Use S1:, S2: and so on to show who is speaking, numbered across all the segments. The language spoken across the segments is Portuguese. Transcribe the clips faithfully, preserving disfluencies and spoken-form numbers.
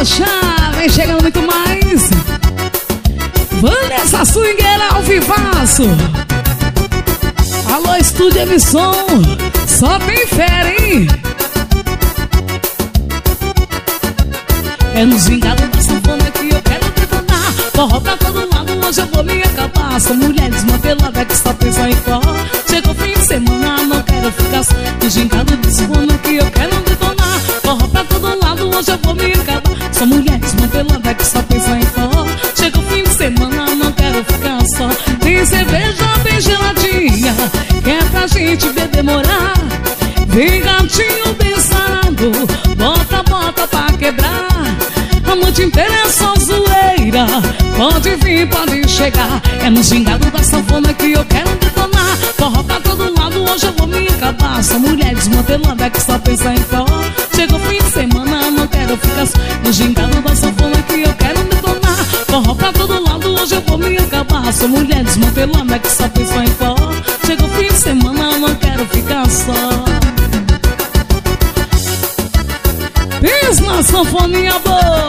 S1: arrochar. Vem chegando muito mais. Vanessa Swingueira ao vivaço. Alô, Estúdio Emisson. Só tem fera, hein? É no gingado da sanfona que eu quero detonar. Forró pra todo lado, hoje eu vou me acabar. Sou mulher desmantelada que só pensa em forró. Chegou o fim de semana, não quero ficar só. No gingado da sanfona que eu quero detonar. Forró pra todo lado, hoje eu vou me acabar. Sou mulher desmantelada que só pensa em forró. Chegou o fim de semana, não quero ficar só. Tem cerveja bem geladinha, que é pra gente beber morar. Vem gatinho bem sarado, bota, bota pra quebrar. A noite inteira é só zoeira. Pode vir, pode chegar. É no gingado da sanfona que eu quero detonar. Forró pra todo lado, hoje eu vou me acabar. Sou mulher desmantelada que só pensa em forró. Chega o fim de semana, não quero ficar só. No gingado da sanfona que eu quero detonar. Forró pra todo lado, hoje eu vou me acabar. Sou mulher desmantelada que só pensa em forró. Chega o fim de semana, não quero ficar só. Pensa na sanfoninha boa.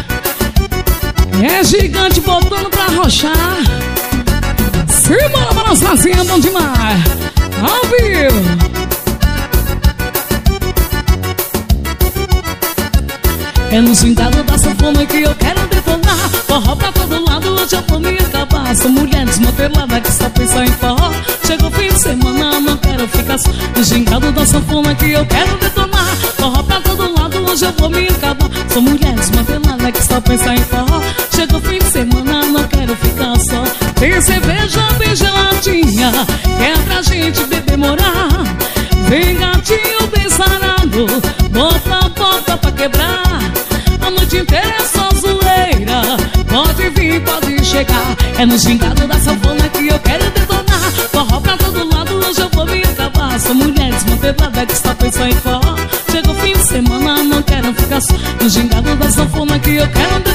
S1: É gigante botando pra arrochar. Simbora balançazinha, bom demais. Ao vivo. É no gingado da sanfona que eu quero detonar. Forró pra todo lado, hoje eu vou me acabar. Sou mulher desmantelada que só pensa em forró. Chegou o fim de semana, não quero ficar só. No gingado da sanfona que eu quero detonar. Forró pra todo lado, hoje eu vou me acabar. Sou mulher desmantelada que só pensa em forró. Chegou o fim de semana, não quero ficar só. Tem cerveja bem geladinha, que é pra gente beber morar. Vem gatinho bem sarado, bota, bota pra quebrar. A noite inteira é só zoeira. Pode vir, pode chegar. É no gingado da sanfona que eu quero detonar. Forró pra todo lado, hoje eu vou me acabar. Sou mulher desmantelada que só pensa em forró. Chega o fim de semana, não quero ficar só. No gingado da sanfona que eu quero detonar.